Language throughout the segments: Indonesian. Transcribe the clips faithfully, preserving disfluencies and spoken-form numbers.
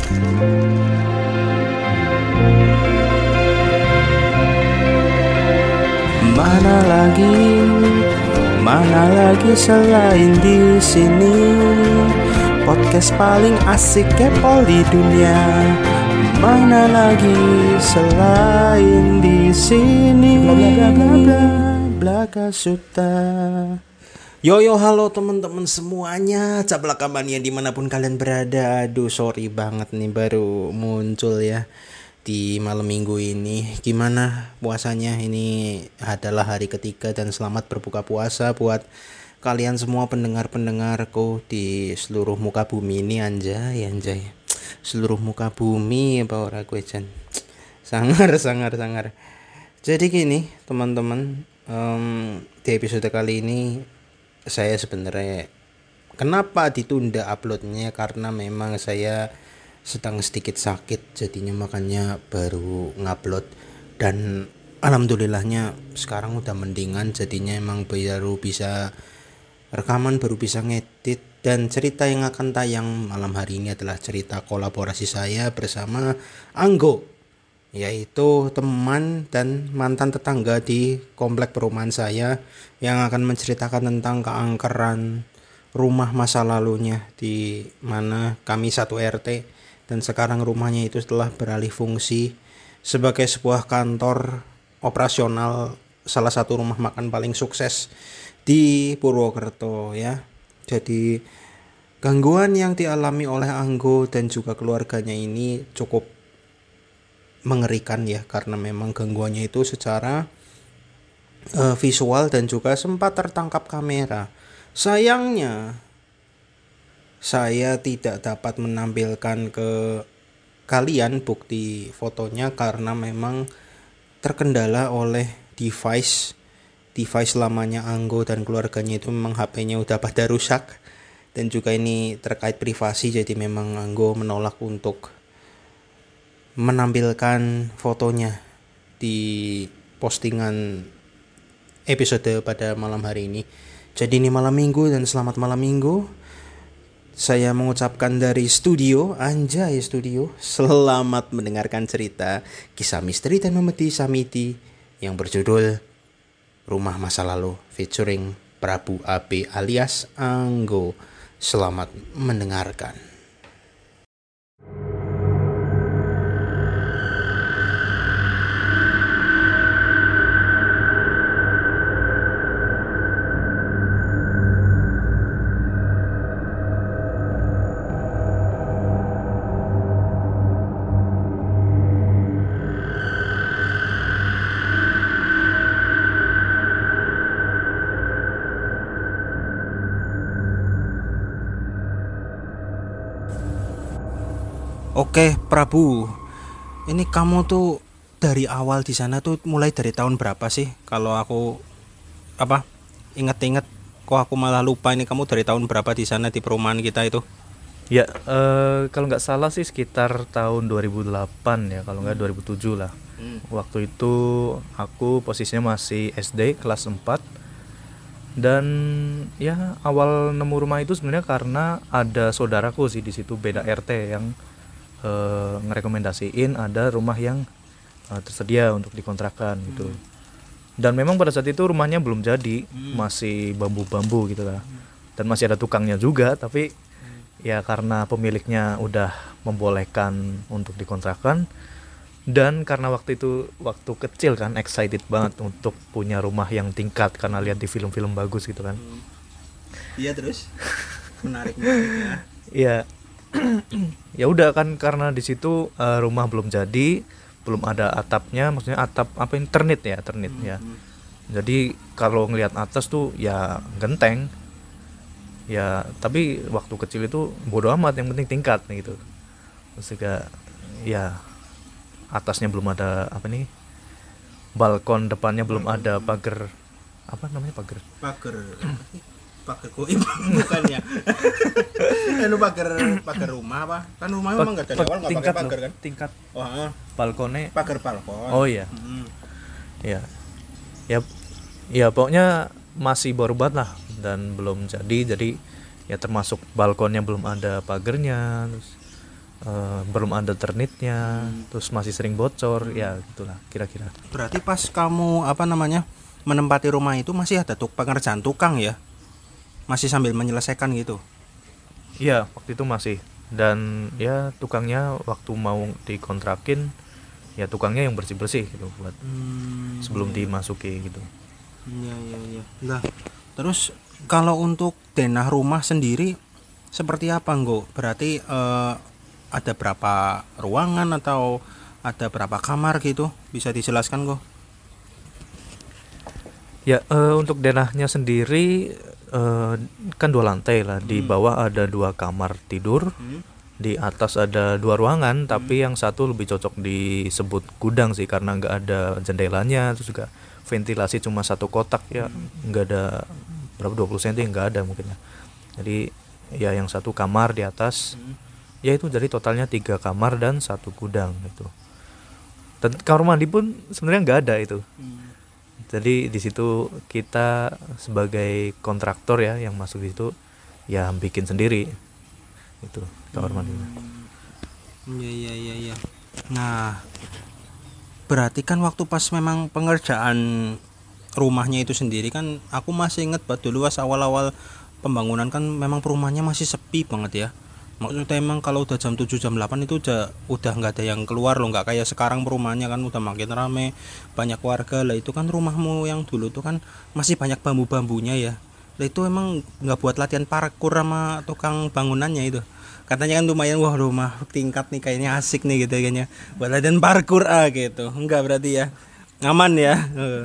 Mana lagi, mana lagi selain di sini, podcast paling asik kepol di dunia. Mana lagi selain di sini, bla bla bla bla Blaka Suta. Yo yo halo teman-teman semuanya, Cablaka Mania dimanapun kalian berada. Aduh sorry banget nih baru muncul ya di malam minggu ini. Gimana puasanya? Ini adalah hari ketiga dan selamat berbuka puasa buat kalian semua pendengar-pendengarku di seluruh muka bumi ini. Anjay anjay, seluruh muka bumi apa ora gue Jan. Sangar sangar sangar. Jadi gini teman-teman, um, di episode kali ini saya sebenarnya kenapa ditunda uploadnya, karena memang saya sedang sedikit sakit, jadinya makanya baru ngupload. Dan alhamdulillahnya sekarang udah mendingan, jadinya emang baru bisa rekaman, baru bisa ngedit. Dan cerita yang akan tayang malam hari ini adalah cerita kolaborasi saya bersama Anggo, yaitu teman dan mantan tetangga di komplek perumahan saya, yang akan menceritakan tentang keangkeran rumah masa lalunya, di mana kami satu R T dan sekarang rumahnya itu telah beralih fungsi sebagai sebuah kantor operasional salah satu rumah makan paling sukses di Purwokerto ya. Jadi gangguan yang dialami oleh Anggo dan juga keluarganya ini cukup mengerikan ya, karena memang gangguannya itu secara uh, visual dan juga sempat tertangkap kamera. Sayangnya saya tidak dapat menampilkan ke kalian bukti fotonya karena memang terkendala oleh device device lamanya Anggo dan keluarganya itu. Memang H P-nya udah pada rusak dan juga ini terkait privasi, jadi memang Anggo menolak untuk menampilkan fotonya di postingan episode pada malam hari ini. Jadi ini malam minggu dan selamat malam minggu. Saya mengucapkan dari studio, anjay studio, selamat mendengarkan cerita kisah misteri dan memedi Samiti yang berjudul Rumah Masa Lalu featuring Prabu A B alias Anggo. Selamat mendengarkan. Oke Prabu, ini kamu tuh dari awal di sana tuh mulai dari tahun berapa sih? Kalau aku apa inget-inget, kok aku malah lupa ini kamu dari tahun berapa di sana di perumahan kita itu? Ya, uh, kalau nggak salah sih sekitar tahun dua ribu delapan ya, kalau nggak dua ribu tujuh lah. Hmm. Waktu itu aku posisinya masih S D kelas empat. Dan ya awal nemu rumah itu sebenarnya karena ada saudaraku sih di situ, beda R T, yang uh, ngerekomendasiin ada rumah yang uh, tersedia untuk dikontrakan gitu. Hmm. Dan memang pada saat itu rumahnya belum jadi, hmm. masih bambu-bambu gitu lah. Dan masih ada tukangnya juga, tapi ya karena pemiliknya udah membolehkan untuk dikontrakan, dan karena waktu itu waktu kecil kan excited banget untuk punya rumah yang tingkat karena lihat di film-film bagus gitu kan. Iya, terus menarik ya. Iya. Ya udah kan, karena di situ uh, rumah belum jadi, belum ada atapnya, maksudnya atap apa ini, ternit ya, ternit hmm, ya. Hmm. Jadi kalau ngelihat atas tuh ya genteng. Ya, tapi waktu kecil itu bodo amat, yang penting tingkat gitu. Terus juga ya atasnya belum ada apa nih, balkon depannya belum ada pagar, apa namanya, pagar pagar pagar goib bukan ya. Anu pagar pagar rumah apa? Kan rumah memang enggak ada awal, enggak pakai pagar kan? Tingkat. Oh, heeh. Balkonnya pagar balkon. Oh iya. Hmm. Ya. Ya ya pokoknya masih baru banget lah dan belum jadi. Jadi ya termasuk balkonnya belum ada pagarnya, terus uh, belum ada ternitnya, hmm. terus masih sering bocor, ya gitulah kira-kira. Berarti pas kamu apa namanya menempati rumah itu masih ada tuh pengerjaan tukang ya, masih sambil menyelesaikan gitu? Iya, waktu itu masih. Dan ya tukangnya waktu mau dikontrakin, ya tukangnya yang bersih-bersih gitu buat hmm, sebelum iya. dimasuki gitu. Iya iya iya. Lah, terus kalau untuk denah rumah sendiri seperti apa, Nggo? Berarti eh, ada berapa ruangan atau ada berapa kamar gitu? Bisa dijelaskan, Nggo? Ya, eh, untuk denahnya sendiri eh, kan dua lantai lah. Di bawah ada dua kamar tidur. Hmm. Di atas ada dua ruangan, hmm. tapi yang satu lebih cocok disebut gudang sih karena nggak ada jendelanya, terus juga ventilasi cuma satu kotak ya, nggak ada berapa dua puluh sentimeter nggak ada mungkin ya. Jadi ya yang satu kamar di atas, hmm. ya itu jadi totalnya tiga kamar dan satu gudang gitu. Dan kamar mandi pun sebenarnya nggak ada itu. Hmm. Jadi di situ kita sebagai kontraktor ya yang masuk di situ ya bikin sendiri itu kamar mandi. Iya iya iya iya. Nah, berarti kan waktu pas memang pengerjaan rumahnya itu sendiri kan aku masih inget banget dulu pas awal-awal pembangunan kan memang perumahannya masih sepi banget ya. Maksudnya emang kalau udah jam tujuh jam delapan itu udah udah enggak ada yang keluar loh, enggak kayak sekarang perumahannya kan udah makin rame, banyak warga. Lah itu kan rumahmu yang dulu tuh kan masih banyak bambu-bambunya ya. Lah itu emang nggak buat latihan parkour sama tukang bangunannya itu. Katanya kan lumayan, wah rumah tingkat nih kayaknya asik nih gitu kayaknya. Buat latihan parkour ah gitu. Enggak berarti ya. Aman ya.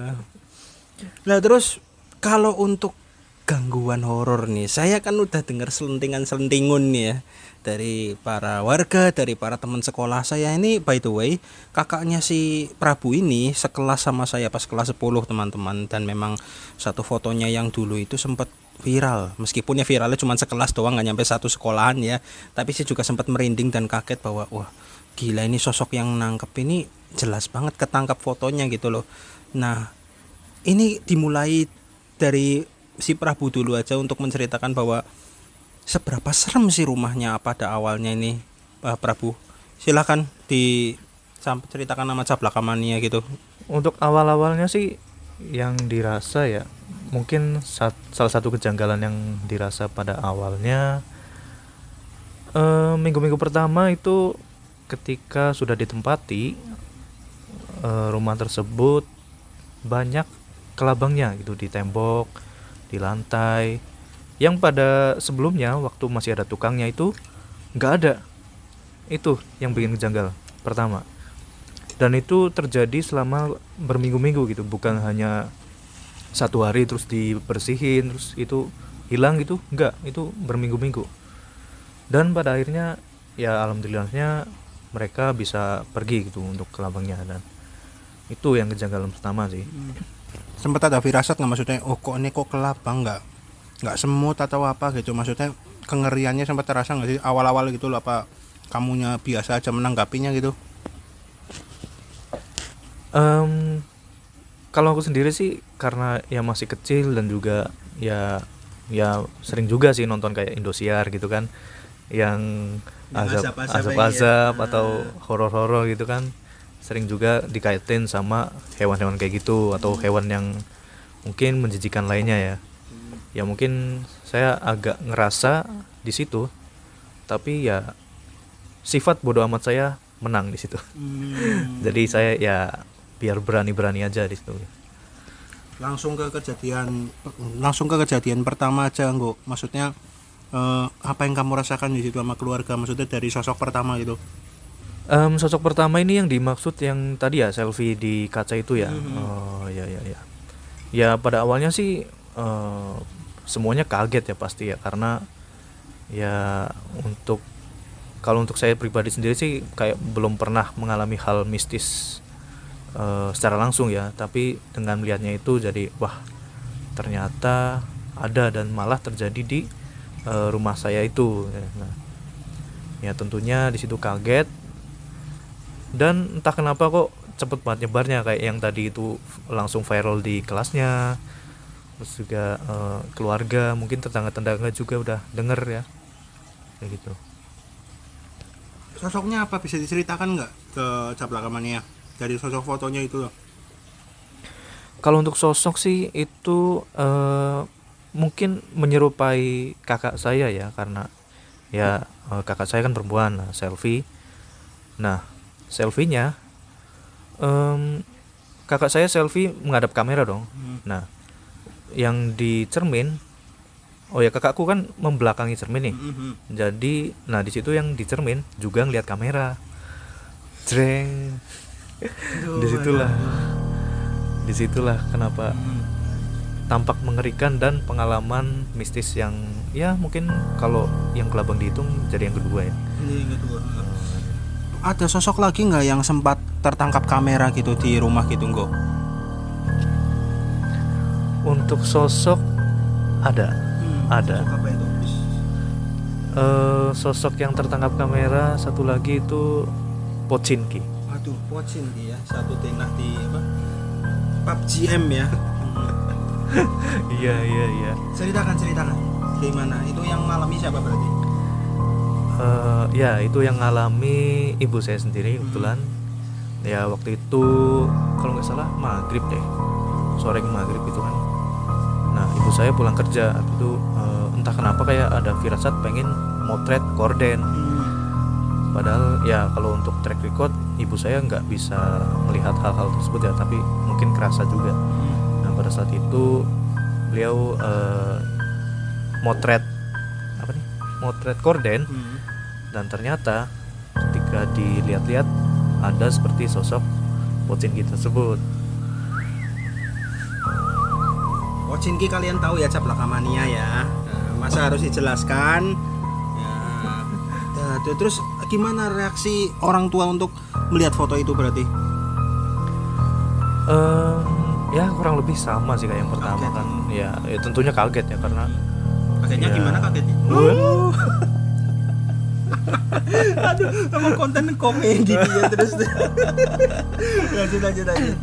Nah terus kalau untuk gangguan horor nih, saya kan udah dengar selentingan-selentingun nih ya dari para warga, dari para teman sekolah saya. Ini by the way, kakaknya si Prabu ini sekelas sama saya pas kelas sepuluh teman-teman, dan memang satu fotonya yang dulu itu sempat viral. Meskipun ya viralnya cuma sekelas doang, nggak nyampe satu sekolahan ya, tapi saya juga sempat merinding dan kaget bahwa wah gila ini sosok yang nangkep ini jelas banget ketangkap fotonya gitu loh. Nah ini dimulai dari si Prabu dulu aja untuk menceritakan bahwa seberapa serem sih rumahnya pada awalnya ini, uh, Prabu. Silakan diceritakan nama cablakamannya gitu. Untuk awal-awalnya sih yang dirasa ya, mungkin sat, salah satu kejanggalan yang dirasa pada awalnya uh, minggu-minggu pertama itu ketika sudah ditempati uh, rumah tersebut banyak kelabangnya gitu di tembok, di lantai, yang pada sebelumnya waktu masih ada tukangnya itu nggak ada. Itu yang bikin kejanggal pertama, dan itu terjadi selama berminggu-minggu gitu, bukan hanya satu hari terus dibersihin terus itu hilang gitu, enggak, itu berminggu-minggu. Dan pada akhirnya ya alhamdulillahnya mereka bisa pergi gitu untuk kelabangnya, dan itu yang kejanggalan pertama sih. hmm. Sempat ada firasat nggak, maksudnya oh kok ini kok kelabang, nggak nggak semut atau apa gitu, maksudnya kengeriannya sempat terasa nggak sih awal-awal gitu loh, apa kamunya biasa aja menanggapinya gitu? Um, kalau aku sendiri sih karena ya masih kecil dan juga ya ya sering juga sih nonton kayak Indosiar gitu kan, yang azab azab ya. Atau horor-horor gitu kan, sering juga dikaitin sama hewan-hewan kayak gitu atau hewan yang mungkin menjijikan lainnya ya. Ya mungkin saya agak ngerasa di situ, tapi ya sifat bodoh amat saya menang di situ. Hmm. Jadi saya ya biar berani-berani aja di situ. Langsung ke kejadian, langsung ke kejadian pertama aja, Nggo. Maksudnya eh, apa yang kamu rasakan di situ sama keluarga? Maksudnya dari sosok pertama gitu. Um, sosok pertama ini yang dimaksud yang tadi ya, selfie di kaca itu ya. Hmm. Oh ya ya ya. Ya pada awalnya sih uh, semuanya kaget ya pasti ya, karena ya untuk kalau untuk saya pribadi sendiri sih kayak belum pernah mengalami hal mistis uh, secara langsung ya, tapi dengan melihatnya itu jadi wah ternyata ada dan malah terjadi di uh, rumah saya itu. Nah, ya tentunya di situ kaget, dan entah kenapa kok cepet banget nyebarnya, kayak yang tadi itu langsung viral di kelasnya. Terus juga uh, keluarga, mungkin tetangga-tetangga juga udah denger ya, kayak gitu. Sosoknya apa, bisa diceritakan nggak ke Caplaka Mania dari sosok fotonya itu loh? Kalau untuk sosok sih itu uh, mungkin menyerupai kakak saya ya, karena ya uh, kakak saya kan perempuan. Nah, selfie. Nah, selfie-nya um, kakak saya selfie menghadap kamera dong. Hmm. Nah, yang di cermin, oh ya kakakku kan membelakangi cermin nih. Hmm. Jadi, nah di situ yang di cermin juga ngeliat kamera. Jreng. Disitulah. Disitulah kenapa hmm. tampak mengerikan dan pengalaman mistis yang ya mungkin kalau yang kelabang dihitung jadi yang kedua ya. Ini yang kedua. Ada sosok lagi nggak yang sempat tertangkap kamera gitu di rumah gitu Nggo? Untuk sosok ada, hmm, ada. Sosok apa itu? Uh, sosok yang tertangkap kamera satu lagi itu Pochinki. Aduh, Pochinki ya, satu denah di apa? P U B G M ya. Iya iya iya. Ceritakan ceritakan. Gimana? Itu yang ngalami siapa berarti? Uh, ya itu yang ngalami ibu saya sendiri kebetulan. Hmm. Ya waktu itu kalau nggak salah maghrib deh, sore ke maghrib itu kan. Nah ibu saya pulang kerja itu uh, entah kenapa kayak ada firasat pengen motret korden. Hmm. Padahal ya kalau untuk track record ibu saya nggak bisa melihat hal-hal tersebut ya, tapi mungkin kerasa juga. Nah pada saat itu beliau uh, motret apa nih? Motret korden. Hmm. Dan ternyata ketika dilihat-lihat ada seperti sosok Pochinki tersebut. Pochinki kalian tahu ya Caplaka Mania ya. Nah, masa harus dijelaskan? Ya. Terus gimana reaksi orang tua untuk melihat foto itu berarti? Um, ya kurang lebih sama sih kayak yang pertama kaget. Kan. Ya, ya tentunya kaget ya karena. Kagetnya ya, gimana kagetnya? Oh. Aduh, emang konten komedi ya terus. lanjut lanjut lanjut.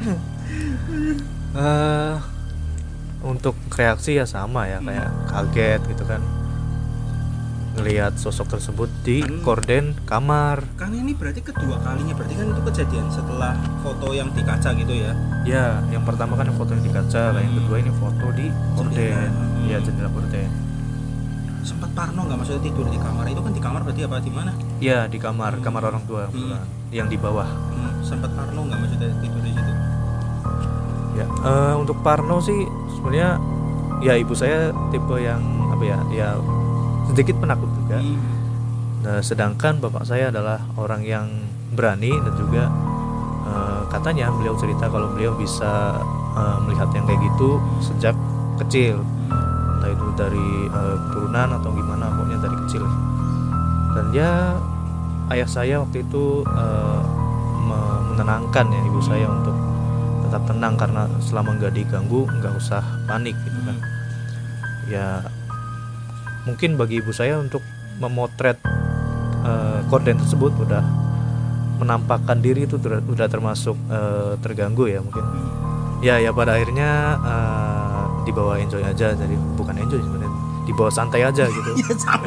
Uh, untuk reaksi ya sama ya, kayak kaget gitu kan. Ngelihat sosok tersebut di kan, korden kamar. Kan ini berarti kedua kalinya, berarti kan itu kejadian setelah foto yang di kaca gitu ya? Ya, yang pertama kan foto yang di kaca, hmm. yang kedua ini foto di korden. Hmm. Ya, jendela korden. Sempat parno nggak, maksudnya tidur di kamar itu kan? Di kamar berarti apa, di mana? Ya di kamar, kamar orang tua hmm. yang di bawah. Hmm. Sempat parno nggak, maksudnya tidur di situ? Ya uh, untuk parno sih sebenarnya ya ibu saya tipe yang apa ya, ya sedikit penakut juga. Hmm. Nah, sedangkan bapak saya adalah orang yang berani dan juga uh, katanya beliau cerita kalau beliau bisa uh, melihat yang kayak gitu sejak kecil. Entah itu dari uh, keturunan atau gimana, pokoknya dari kecil. Dan ya ayah saya waktu itu uh, menenangkan ya ibu saya untuk tetap tenang karena selama nggak diganggu nggak usah panik gitu kan. Ya mungkin bagi ibu saya untuk memotret uh, korden tersebut udah menampakkan diri itu udah, udah termasuk uh, terganggu ya mungkin. Ya ya pada akhirnya uh, dibawa enjoy aja, jadi bukan enjoy sebenarnya, dibawa santai aja gitu. Iya sama.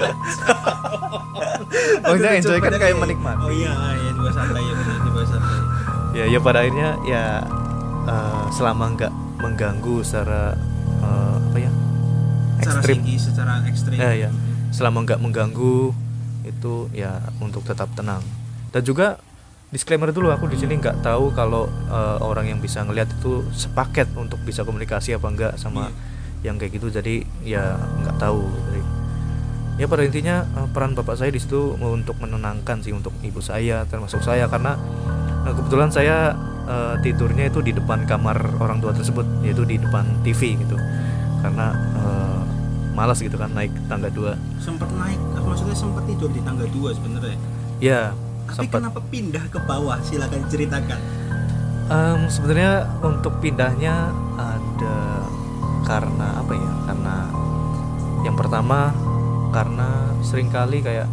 Oh enggak, enjoy kan kayak menikmati. Oh iya, ya dibawa santai ya benar, dibawa santai. Ya ya pada akhirnya ya uh, selama nggak mengganggu secara uh, apa ya ekstrim, secara, secara ekstrim. Ya ya, selama nggak mengganggu itu ya untuk tetap tenang. Dan juga disclaimer dulu, aku di sini nggak tahu kalau uh, orang yang bisa ngelihat itu sepaket untuk bisa komunikasi apa enggak sama yeah. yang kayak gitu, jadi ya nggak tahu. Jadi, ya pada intinya uh, peran bapak saya di situ untuk menenangkan sih untuk ibu saya termasuk saya, karena uh, kebetulan saya uh, tidurnya itu di depan kamar orang tua tersebut, yaitu di depan T V gitu, karena uh, malas gitu kan naik tangga dua. Sempat naik, maksudnya sempat tidur di tangga dua sebenarnya? Ya. Tapi sempet. Kenapa pindah ke bawah? Silakan ceritakan. Um, sebenarnya untuk pindahnya ada karena apa ya? Karena yang pertama karena seringkali kayak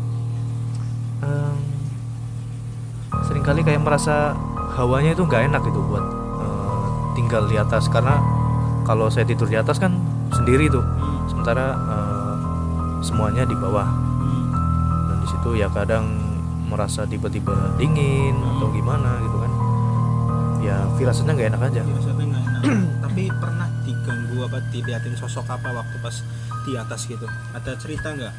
um, seringkali kayak merasa hawanya itu nggak enak gitu buat uh, tinggal di atas, karena kalau saya tidur di atas kan sendiri tuh, sementara uh, semuanya di bawah. Dan di situ ya kadang merasa tiba-tiba dingin atau gimana gitu kan. Ya firasatnya nggak enak aja. Firasatnya nggak enak. Tapi pernah diganggu apa diliatin sosok apa waktu pas di atas gitu? Ada cerita nggak?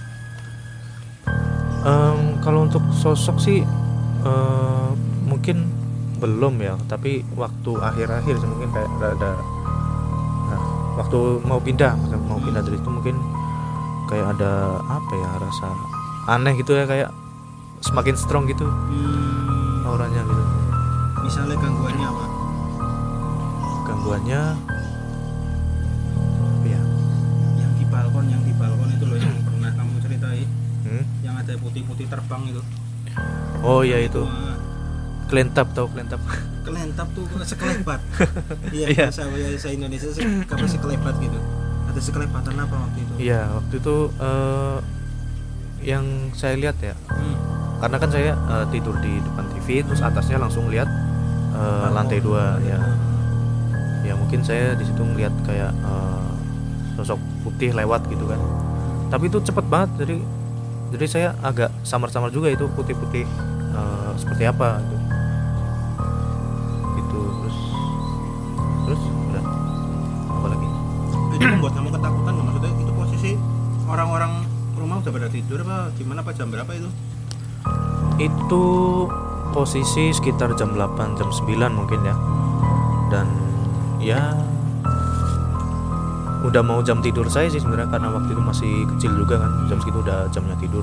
Um, kalau untuk sosok sih uh, mungkin belum ya, tapi waktu akhir-akhir sih mungkin kayak ada. Nah, waktu mau pindah, mau pindah dari itu mungkin kayak ada apa ya, rasa aneh gitu ya, kayak semakin strong gitu hmm. auranya gitu. Misalnya gangguannya apa? Gangguannya ya yang di balkon, yang di balkon itu loh yang pernah kamu ceritain, hmm? Yang ada putih-putih terbang itu. Oh iya itu. Wah. Kelentap, tau kelentap? Kelentap tuh sekelebat. Iya, bahasa bahasa Indonesia apa sekelebat gitu. Ada sekelebatan apa waktu itu? Iya, waktu itu uh, yang saya lihat ya. Hmm. Karena kan saya uh, tidur di depan T V, terus atasnya langsung lihat uh, lantai dua ya. Ya mungkin saya di situ ngeliat kayak uh, sosok putih lewat gitu kan. Tapi itu cepet banget, jadi jadi saya agak samar-samar juga itu putih-putih uh, seperti apa gitu. Gitu terus terus udah apa lagi? Itu membuat kamu ketakutan nggak? Maksudnya itu posisi orang-orang rumah udah pada tidur apa gimana, apa jam berapa itu? Itu posisi sekitar jam delapan, jam sembilan mungkin ya. Dan ya udah mau jam tidur saya sih sebenarnya, karena waktu itu masih kecil juga kan, jam segitu udah jamnya tidur.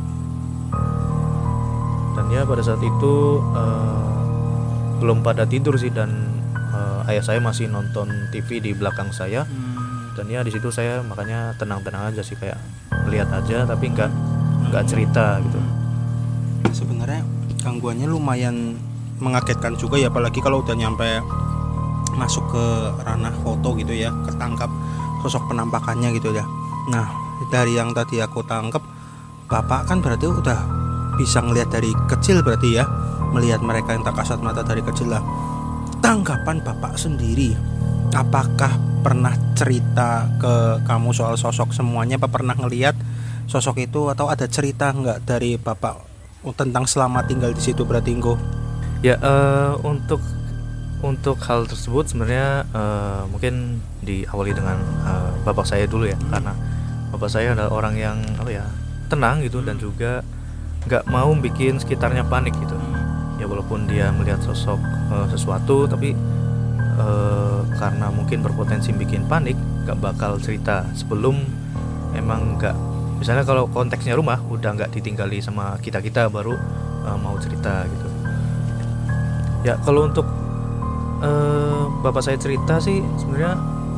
Dan ya pada saat itu uh, belum pada tidur sih, dan uh, ayah saya masih nonton T V di belakang saya. Hmm. Dan ya di situ saya makanya tenang-tenang aja sih, kayak melihat aja tapi nggak nggak cerita gitu. Sebenarnya gangguannya lumayan mengagetkan juga ya, apalagi kalau udah nyampe masuk ke ranah foto gitu ya, ketangkap sosok penampakannya gitu ya. Nah dari yang tadi aku tangkap, bapak kan berarti udah bisa ngelihat dari kecil berarti ya, melihat mereka yang tak kasat mata dari kecil lah. Tanggapan bapak sendiri, apakah pernah cerita ke kamu soal sosok semuanya, apa pernah ngelihat sosok itu, atau ada cerita nggak dari bapak tentang selama tinggal di situ berarti Nggo? Ya uh, untuk untuk hal tersebut sebenarnya uh, mungkin diawali dengan uh, bapak saya dulu ya, hmm. karena bapak saya adalah orang yang apa ya, tenang gitu, hmm. dan juga nggak mau bikin sekitarnya panik gitu. Ya walaupun dia melihat sosok uh, sesuatu, tapi uh, karena mungkin berpotensi bikin panik, nggak bakal cerita sebelum emang nggak, misalnya kalau konteksnya rumah udah nggak ditinggali sama kita kita baru uh, mau cerita gitu. Ya kalau untuk uh, bapak saya cerita sih sebenarnya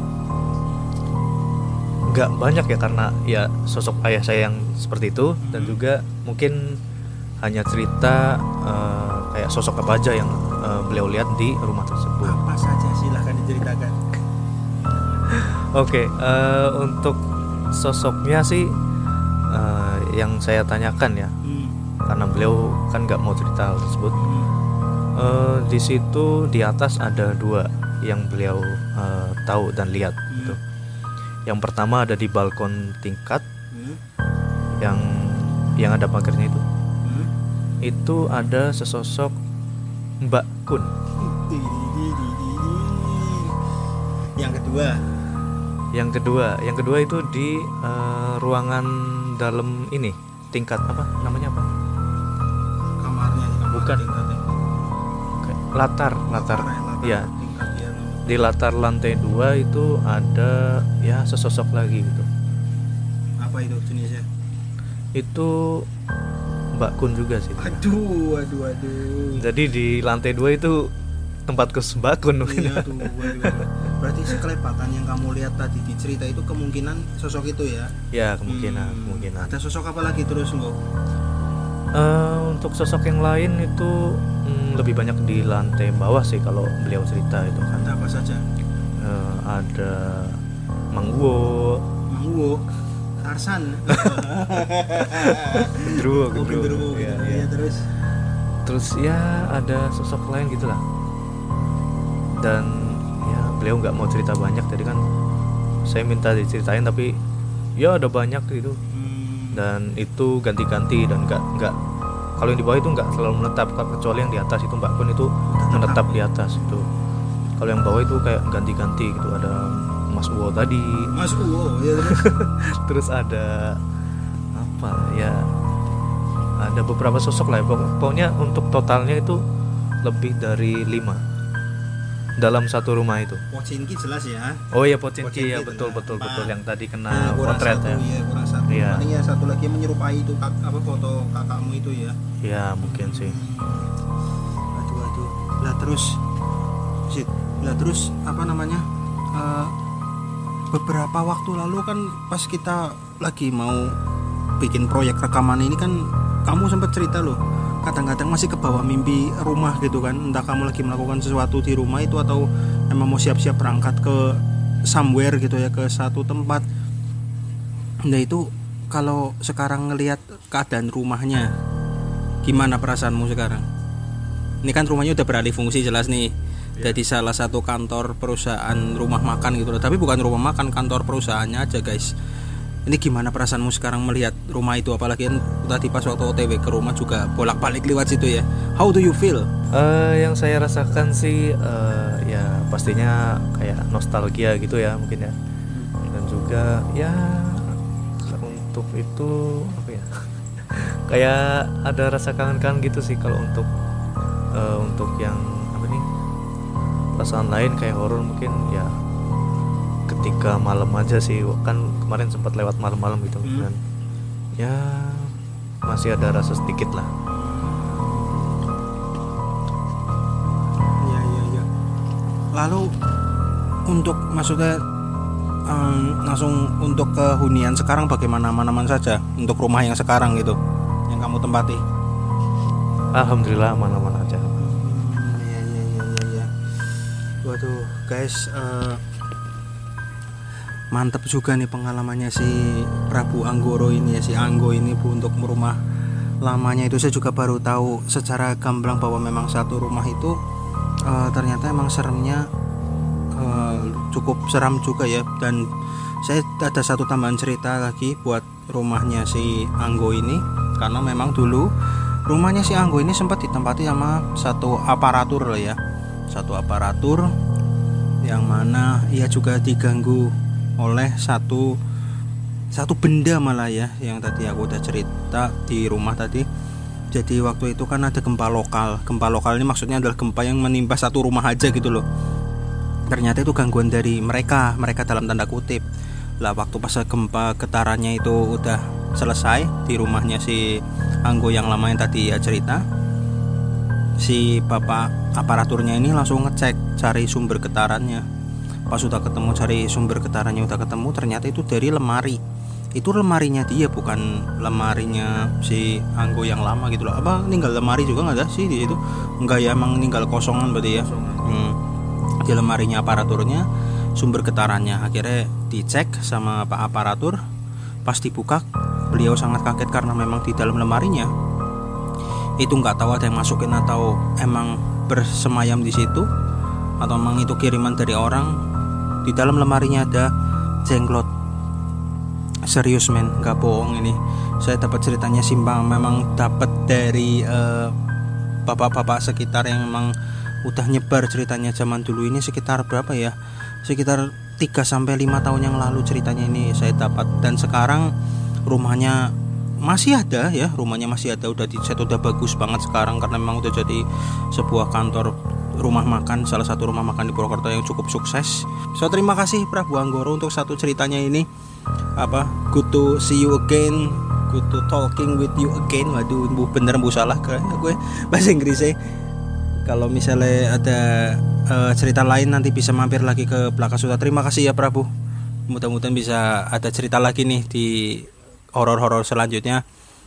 nggak banyak ya, karena ya sosok ayah saya yang seperti itu, dan juga mungkin hanya cerita uh, kayak sosok apa aja yang uh, beliau lihat di rumah tersebut. Apa saja silahkan diceritakan. Oke, okay, uh, untuk sosoknya sih uh, yang saya tanyakan ya, hmm. karena beliau kan nggak mau cerita hal tersebut. Hmm. Uh, di situ di atas ada dua yang beliau uh, tahu dan lihat. Hmm. Gitu. Yang pertama ada di balkon tingkat, hmm. yang yang ada pagarnya itu. Hmm. Itu ada sesosok Mbak Kun. Yang kedua, yang kedua, yang kedua itu di uh, ruangan dalam ini, tingkat apa namanya apa? Kamarnya, kamar bukan. Tingkatnya. Latar, latar, latar ya. Di latar lantai dua itu ada ya sesosok lagi gitu. Apa itu jenisnya? Itu Mbak Kun juga sih. Aduh, aduh, aduh. Jadi di lantai dua itu tempat kos Mbak Kun. Iya tuh, waduh. Berarti sekelepatan yang kamu lihat tadi di cerita itu kemungkinan sosok itu ya? Ya kemungkinan, hmm, kemungkinan. Ada sosok apa lagi terus Nggo? Uh, untuk sosok yang lain itu hmm, lebih banyak di lantai bawah sih kalau beliau cerita itu kan. Apa saja? Uh, ada Mang Uwo, Mang Uwo, Tarsan, Gendruwo, Gendruwo, ya, ya. Terus, terus ya ada sosok lain gitulah. Dan ya beliau nggak mau cerita banyak, jadi kan saya minta diceritain, tapi ya ada banyak gitu. Dan itu ganti-ganti dan nggak nggak Kalau yang di bawah itu nggak selalu menetap, kecuali yang di atas itu Mbak Kun itu menetap di atas itu. Kalau yang bawah itu kayak ganti-ganti gitu, ada Mas Uwo tadi. Mas Uwo ya. Terus ada apa ya? Ada beberapa sosok lah. Pokoknya untuk totalnya itu lebih dari lima dalam satu rumah itu. Pocinki jelas ya. Oh iya Pocinki ya, betul benar. betul Pak. betul yang tadi kena Nah, potret satu, ya. Iya, kurang satu. Iya. Paling ya satu lagi menyerupai itu kak, apa foto kakakmu itu ya. Ya mungkin sih. Aduh aduh. Lah terus Sit, lah terus apa namanya? Uh, beberapa waktu lalu kan pas kita lagi mau bikin proyek rekaman ini kan kamu sempat cerita loh, kadang-kadang masih kebawa mimpi rumah gitu kan, entah kamu lagi melakukan sesuatu di rumah itu atau emang mau siap-siap berangkat ke somewhere gitu ya, ke satu tempat. Nah itu kalau sekarang ngelihat keadaan rumahnya, gimana perasaanmu sekarang? Ini kan rumahnya udah beralih fungsi jelas nih, ya. Jadi salah satu kantor perusahaan rumah makan gitu loh, tapi bukan rumah makan, kantor perusahaannya aja guys. Ini gimana perasaanmu sekarang melihat rumah itu, apalagi kan tadi pas waktu O T W ke rumah juga bolak-balik lewat situ ya. How do you feel? Uh, yang saya rasakan sih uh, ya pastinya kayak nostalgia gitu ya mungkin ya. Dan juga ya untuk itu apa ya? Kayak ada rasa kangen-kangen gitu sih kalau untuk uh, untuk yang apa nih? Perasaan lain kayak horor mungkin ya ketika malam aja sih, kan kemarin sempat lewat malam-malam gitu hmm. Dan ya masih ada rasa sedikit lah. Ya ya ya. Lalu untuk maksudnya um, langsung untuk ke hunian sekarang bagaimana, aman-aman saja untuk rumah yang sekarang gitu yang kamu tempati? Alhamdulillah aman-aman aja. Iya iya iya iya. Waduh guys, uh, mantap juga nih pengalamannya si Prabu Anggoro ini ya, si Anggo ini Bu, untuk rumah lamanya itu. Saya juga baru tahu secara gamblang bahwa memang satu rumah itu uh, ternyata emang seremnya uh, cukup seram juga ya. Dan saya ada satu tambahan cerita lagi buat rumahnya si Anggo ini, karena memang dulu rumahnya si Anggo ini sempat ditempati sama satu aparatur lah ya, satu aparatur yang mana ia juga diganggu oleh satu satu benda malah ya, yang tadi aku udah cerita di rumah tadi. Jadi waktu itu kan ada gempa lokal. Gempa lokal ini maksudnya adalah gempa yang menimpa satu rumah aja gitu loh. Ternyata itu gangguan dari mereka, mereka dalam tanda kutip. Lah waktu pas gempa getarannya itu udah selesai di rumahnya si Anggo yang lama yang tadi ya cerita, si bapak aparaturnya ini langsung ngecek cari sumber getarannya. Pas sudah ketemu, cari sumber getarannya udah ketemu, ternyata itu dari lemari. Itu lemarinya dia, bukan lemarinya si Anggo yang lama gitu loh. Apa ninggal lemari juga nggak ada sih di situ? Enggak ya, emang ninggal kosongan berarti ya. Hmm. Di lemarinya aparaturnya sumber getarannya. Akhirnya dicek sama pak aparatur. Pas dibuka, beliau sangat kaget karena memang di dalam lemarinya itu nggak tahu ada yang masukin atau emang bersemayam di situ, atau memang itu kiriman dari orang. Di dalam lemarinya ada jenglot. Serius men, nggak bohong ini. Saya dapat ceritanya simpang, memang dapat dari uh, bapak-bapak sekitar yang memang udah nyebar ceritanya zaman dulu. Ini sekitar berapa ya? Sekitar tiga sampai lima tahun yang lalu ceritanya ini saya dapat. Dan sekarang rumahnya masih ada ya, rumahnya masih ada, udah dicat, udah bagus banget sekarang karena memang udah jadi sebuah kantor rumah makan, salah satu rumah makan di Purwokerto yang cukup sukses. So terima kasih Prabu Anggoro untuk satu ceritanya ini. Apa? Good to see you again, good to talking with you again. Waduh, bu bener bu salah kayaknya gue bahasa Inggrisnya. Kalau misalnya ada uh, cerita lain nanti bisa mampir lagi ke Plakasuta. Terima kasih ya Prabu. Mudah-mudahan bisa ada cerita lagi nih di horor-horor selanjutnya.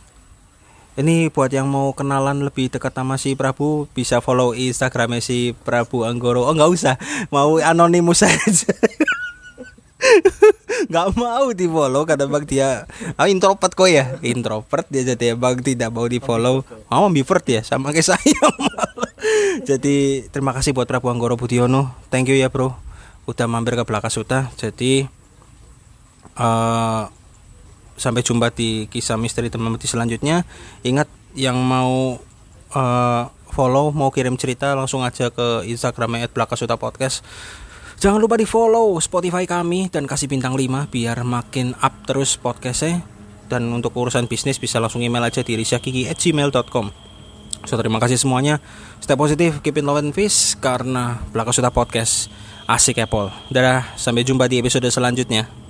Ini buat yang mau kenalan lebih dekat sama si Prabu, bisa follow Instagramnya si Prabu Anggoro. Oh nggak usah, mau anonimus saja. Nggak mau di follow karena bang dia oh, introvert kok ya, introvert dia jadi bang tidak mau di follow. Mau oh, ambivert ya, sama kayak saya. Jadi terima kasih buat Prabu Anggoro Budiono, thank you ya bro, udah mampir ke Plakasuta. Jadi uh, sampai jumpa di kisah misteri teman-teman selanjutnya. Ingat yang mau uh, follow, mau kirim cerita langsung aja ke Instagramnya et blakasuta podcast. Jangan lupa di follow Spotify kami dan kasih bintang lima biar makin up terus podcastnya. Dan untuk urusan bisnis bisa langsung email aja di risyakiki at gmail dot com. So terima kasih semuanya. Stay positif, keep it love and peace. Karena Blakasuta Podcast asik Apple. Dadah, sampai jumpa di episode selanjutnya.